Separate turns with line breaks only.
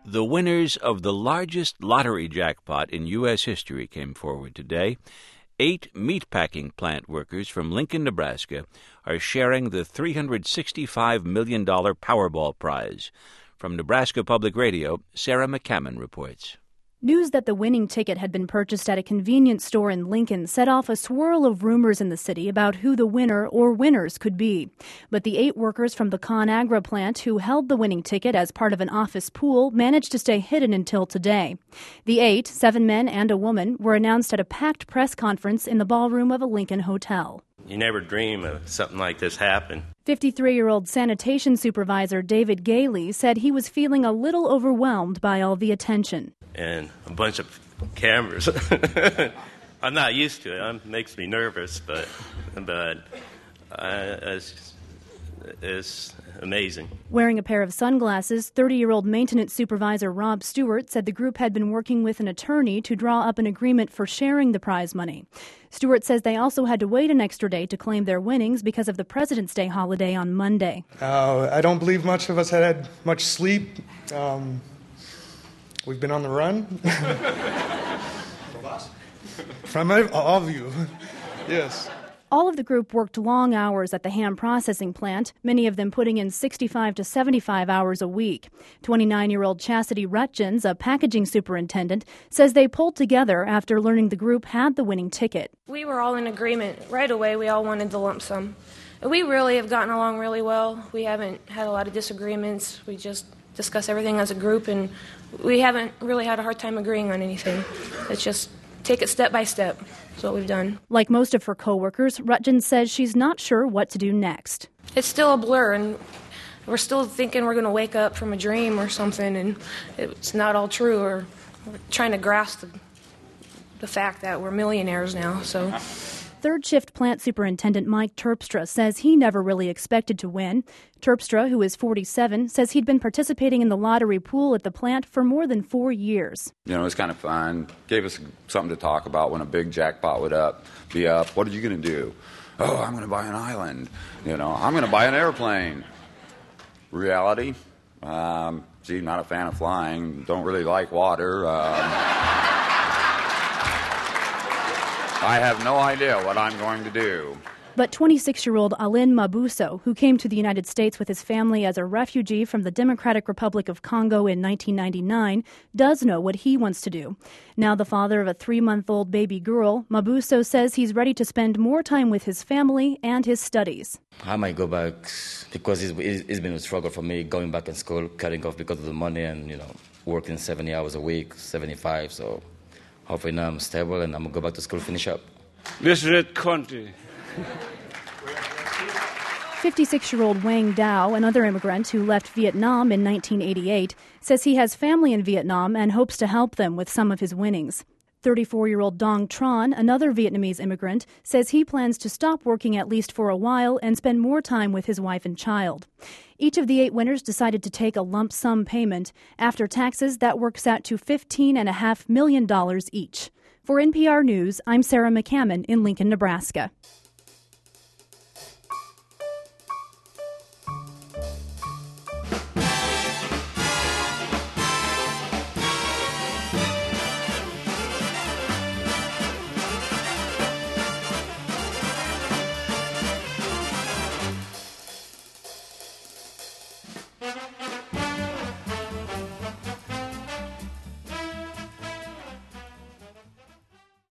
The winners of the largest lottery jackpot in U.S. history came forward today. 8 meatpacking plant workers from Lincoln, Nebraska, are sharing the $365 million Powerball prize. From Nebraska Public Radio, Sarah McCammon reports.
News that the winning ticket had been purchased at a convenience store in Lincoln set off a swirl of rumors in the city about who the winner or winners could be. But the 8 workers from the ConAgra plant who held the winning ticket as part of an office pool managed to stay hidden until today. The 8, 7 men and a woman, were announced at a packed press conference in the ballroom of a Lincoln hotel.
You never dream of something like this happen.
53-year-old sanitation supervisor David Gailey said he was feeling a little overwhelmed by all the attention.
And a bunch of cameras. I'm not used to it. It makes me nervous, but it's amazing.
Wearing a pair of sunglasses, 30-year-old maintenance supervisor Rob Stewart said the group had been working with an attorney to draw up an agreement for sharing the prize money. Stewart says they also had to wait an extra day to claim their winnings because of the President's Day holiday on Monday.
I don't believe much of us had much sleep. We've been on the run. From all of you, yes.
All of the group worked long hours at the ham processing plant, many of them putting in 65 to 75 hours a week. 29-year-old Chastity Rutgens, a packaging superintendent, says they pulled together after learning the group had the winning ticket.
We were all in agreement right away. We all wanted the lump sum. We really have gotten along really well. We haven't had a lot of disagreements. We just discuss everything as a group, and we haven't really had a hard time agreeing on anything. It's just take it step by step. That's what we've done.
Like most of her coworkers, Rutgens says she's not sure what to do next.
It's still a blur, and we're still thinking we're going to wake up from a dream or something, and it's not all true, or we're trying to grasp the fact that we're millionaires now, so.
Third shift plant superintendent Mike Terpstra says he never really expected to win. Terpstra, who is 47, says he'd been participating in the lottery pool at the plant for more than 4 years.
You know, it's kind of fun. Gave us something to talk about when a big jackpot would be up. What are you going to do? Oh, I'm going to buy an island. You know, I'm going to buy an airplane. Reality? Not a fan of flying. Don't really like water. I have no idea what I'm going to do.
But 26-year-old Alain Mabuso, who came to the United States with his family as a refugee from the Democratic Republic of Congo in 1999, does know what he wants to do. Now the father of a 3-month-old baby girl, Mabuso says he's ready to spend more time with his family and his studies.
I might go back because it's been a struggle for me going back in school, cutting off because of the money and, working 70 hours a week, 75, so hopefully now I'm stable and I'm going to go back to school, finish up.
This red country.
56-year-old Wang Dao, another immigrant who left Vietnam in 1988, says he has family in Vietnam and hopes to help them with some of his winnings. 34-year-old Dong Tran, another Vietnamese immigrant, says he plans to stop working at least for a while and spend more time with his wife and child. Each of the 8 winners decided to take a lump sum payment. After taxes, that works out to $15.5 million each. For NPR News, I'm Sarah McCammon in Lincoln, Nebraska.